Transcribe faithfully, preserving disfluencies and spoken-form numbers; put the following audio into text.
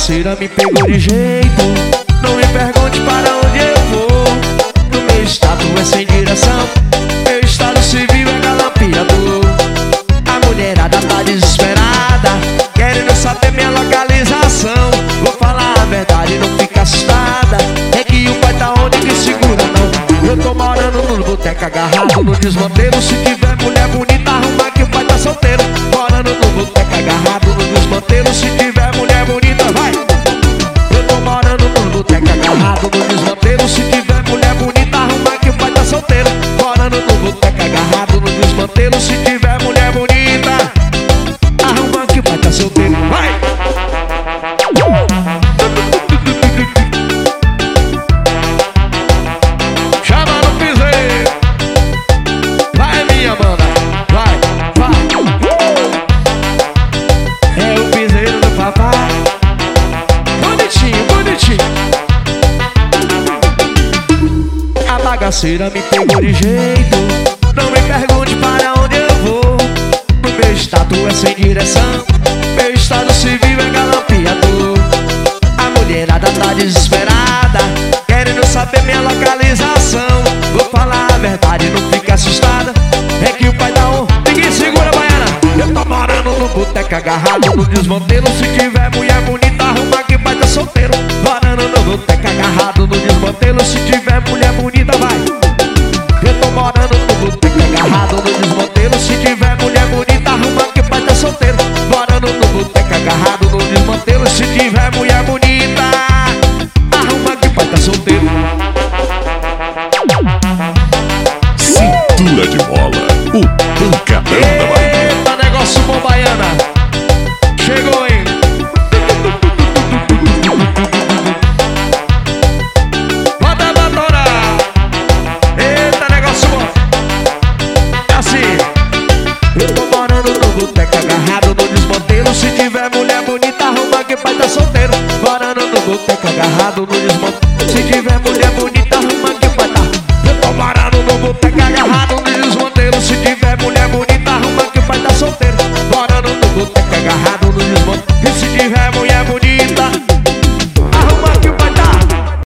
bagaceira me pegou de jeito. Não me pergunte para onde eu vou. No meu estado é sem direção. Meu estado civil é galampeador. A mulherada tá desesperada, querendo saber minha localização. Vou falar a verdade, não fica assustada. É que o pai tá onde que segura não. Eu tô morando no boteco agarrado no desmantelo. Se tiver mulher bonita, arruma que o pai tá solteiro. Morando no boteco agarrado no desmantelo. Se tiver mulher bonita, vai. Eu tô morando no boteco agarrado no desmantelo. Se tiver mulher bonita, arruma que o pai tá solteiro. Morando no boteco agarrado no desmantelo. Se tiver mulher bonita, arruma que o pai tá solteiro. Vai! Chama no piseiro. Vai, minha banda. Vai, vai. É o piseiro do papai. Bonitinho, bonitinho. A bagaceira me pegou de jeito. Não me pergunte para onde eu vou. No meu estado é sem direção. Meu estado civil é galampeador. A mulherada tá desesperada, querendo saber minha localização. Vou falar a verdade, não fica assustada. É que o pai da honra, ninguém segura, baiana. Eu tô morando no boteco agarrado no desmantelo. Se tiver mulher bonita, arruma que o pai tá solteiro. Morando no boteco agarrado no desmantelo. Se tiver mulher bonita, vai. Eu tô morando no boteco agarrado no desmantelo. Se tiver mulher bonita, arruma que o pai tá solteiro. Morando no boteco agarrado no desmantelo. Se tiver mulher bonita, arruma que o pai tá solteiro. Cintura de bola, o pancadão da Bahia. Eita, negócio bom, baiana. Chegou, hein? Bota pra torar. Eita, negócio bom. É assim. Eu tô morando no boteco agarrado no desmantelo. Se tiver mulher bonita, arruma que pai tá solteiro. Morando no boteco agarrado no desmantelo. Se tiver mulher bonita,